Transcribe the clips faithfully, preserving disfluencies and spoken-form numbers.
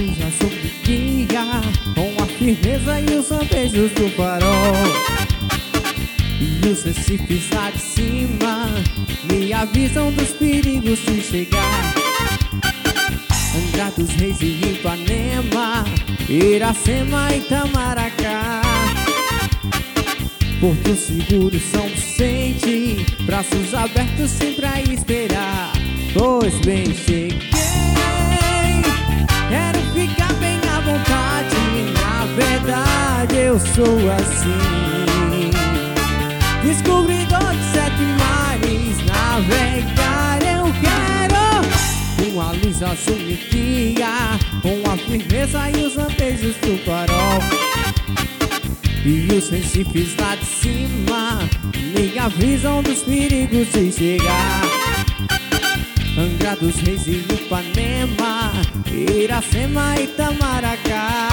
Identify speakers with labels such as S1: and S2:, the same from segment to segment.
S1: luz azul me guia, com a firmeza e os lampejos do farol. E os recifes lá de cima me avisam dos perigos de chegar. Angra dos Reis e Ipanema, Iracema e Itamaracá. Porto Seguro, São Vicente, braços abertos sempre a esperar. Pois bem, cheguei, quero ficar bem à vontade. Na verdade eu sou assim, descobridor de sete mares. Navegar eu quero, uma luz azul me guia, com a firmeza e os lampejos do farol. E os recifes lá de cima me avisam dos perigos de chegar. Angra dos Reis e Ipanema, Iracema e Itamaracá.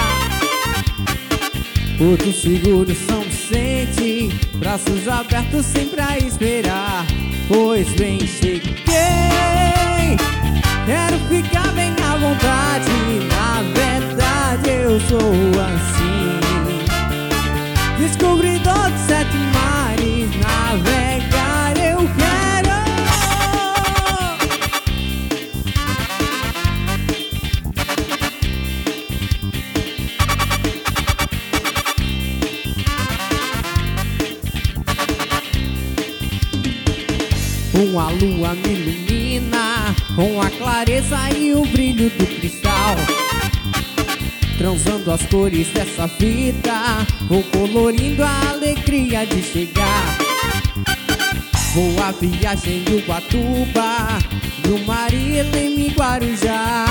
S1: Porto Seguro, São Vicente, braços abertos sempre a esperar. Pois bem, cheguei, quero ficar bem à vontade. Na verdade eu sou assim, descobridor de sete mares. Navegar eu quero. Uma lua me ilumina, com a clareza e o brilho do cristal. Transando as cores dessa vida, vou colorindo a alegria de chegar. Vou a viagem de Ubatuba, do Marilene e Guarujá.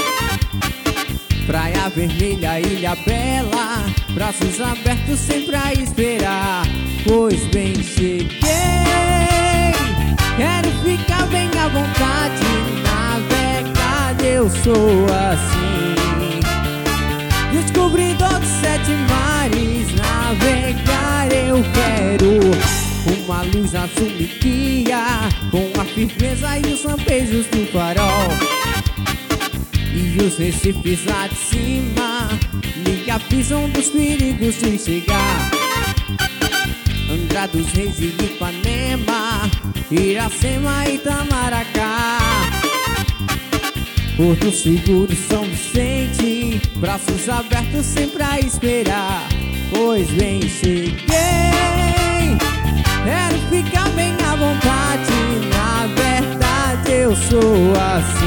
S1: Praia Vermelha, Ilha Bela, braços abertos sempre a esperar. Pois bem, cheguei, quero ficar bem à vontade. Na verdade eu sou assim, descobridor de sete mares. Navegar eu quero, uma luz azul me guia, com a firmeza e os lampejos do farol. E os recifes lá de cima me avisam dos perigos de chegar. Angra dos Reis e Ipanema, Iracema e Itamaracá. Porto Seguro, São Vicente, braços abertos sempre a esperar. Pois bem, cheguei, quero ficar bem à vontade. Na verdade eu sou assim,